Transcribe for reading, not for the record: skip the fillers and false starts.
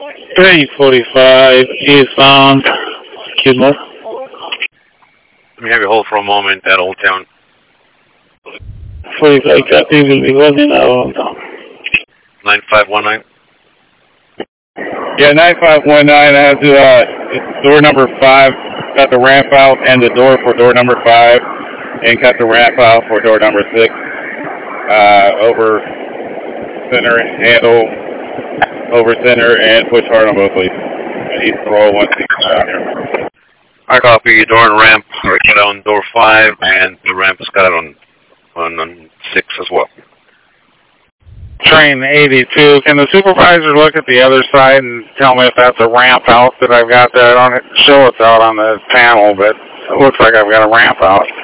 345 eastbound, Kidmore. Let me have you hold for a moment at Old Town. 45 copy, will be holding at Old Town. 9519. Yeah, 9519, I have to, door number 5, cut the ramp out and the door for door number 5, and cut the ramp out for door number 6. Over center, handle, over center, and push hard on both leads. East roll 160 down here. I copy. Door and ramp are cut out on door 5, and the ramp is cut out on 6 as well. Train 82, can the supervisor look at the other side and tell me if that's a ramp out that I've got there? I don't show it's out on the panel, but it looks like I've got a ramp out.